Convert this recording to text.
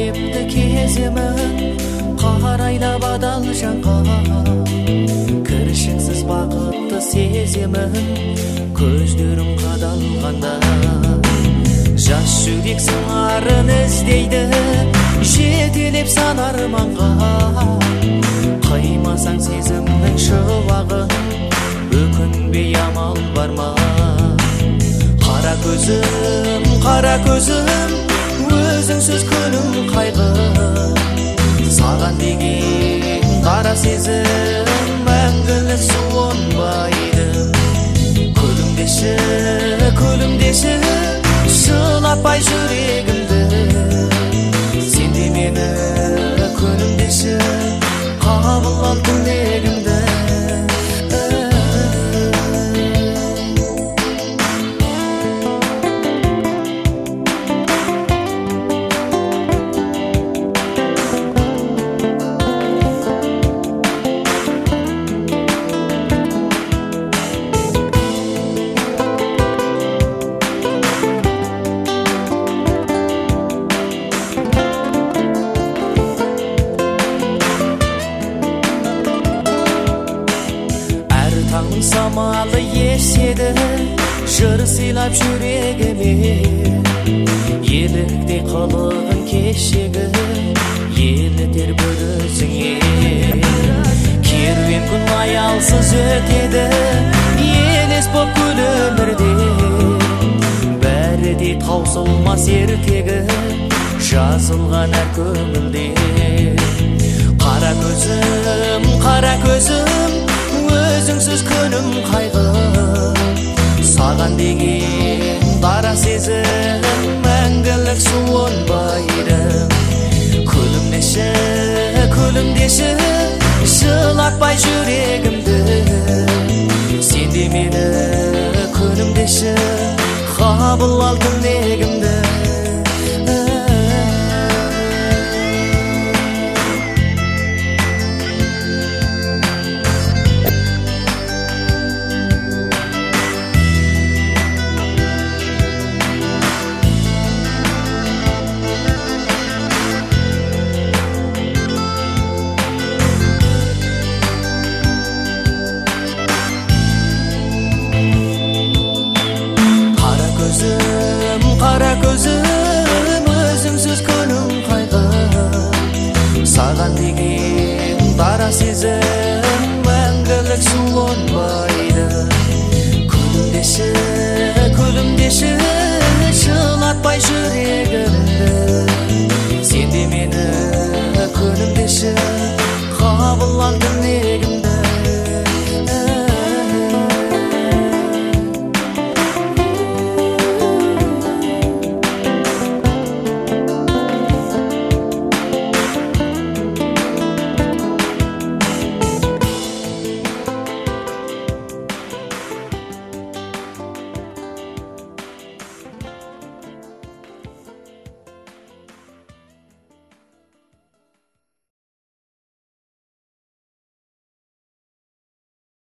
көкемді кеземін, қарайлап адал жанға. Кіршіксіз бақытты сеземін, көздерім қадалғанда. Жас жүрек сыңарын іздейді, жетелеп сан арманға. Қаймасаң сезімнің шуағын, өкінбей амал бар ма? Қара көзім, өзіңсіз күнім қайғы. Саған деген қара сезім мәңгілік суынбайды. Күлімдеші, жылатпай жүрегімді. Сен де мені күлімдеші, қабыл ал тілегімді. Таңның самалы еседі, жыр сыйлап жүрегіме. Еліктей қылығын кешегі, елітер бір өзіңе. Керуен күн аялсыз өтеді, елес боп күл өмірде. Бәрі де таусылмас ертегі, жазылған әр көңілде. Қара көзім, өзіңсіз күнім қайғы. Саған деген қара сезім мәңгілік суынбайды. Күлімдеші, жылатпай жүрегімді. Сен де мені күлімдеші, қабыл ал тілегімді. Қара көзім, өзіңсіз күнім қайғы. Саған деген қара сезім